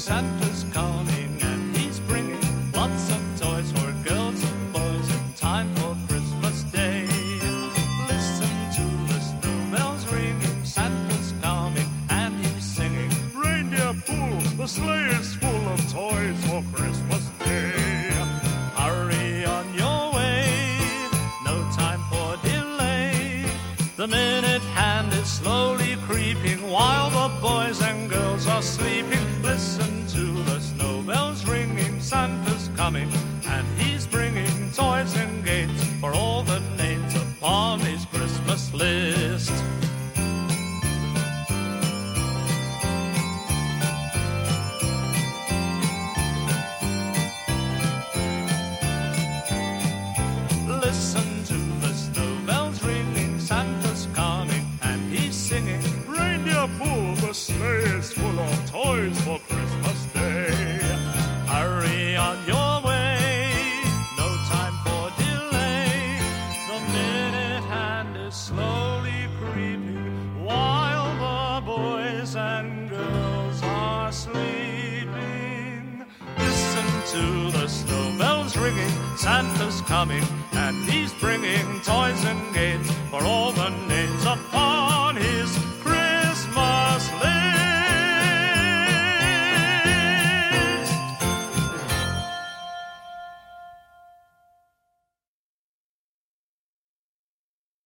Santa's coming and he's bringing lots of toys for girls and boys in time for Christmas Day. Listen to the snowbells ringing, Santa's coming and he's singing. Reindeer pull, the sleigh is full of toys for Christmas Day. Hurry on your way, no time for delay. The minute hand is slowly creeping while the boys and girls are sleeping. Listen to the snowbells ringing, Santa's coming and he's bringing toys and gates for all the names upon his Christmas list. Listen to the snowbells ringing, Santa's coming and he's singing. Reindeer pull, the sleigh is full of toys for Christmas Day. Hurry on your way, no time for delay. The minute hand is slowly creeping while the boys and girls are sleeping. Listen to the snowbells ringing, Santa's coming and he's bringing toys and gates for all the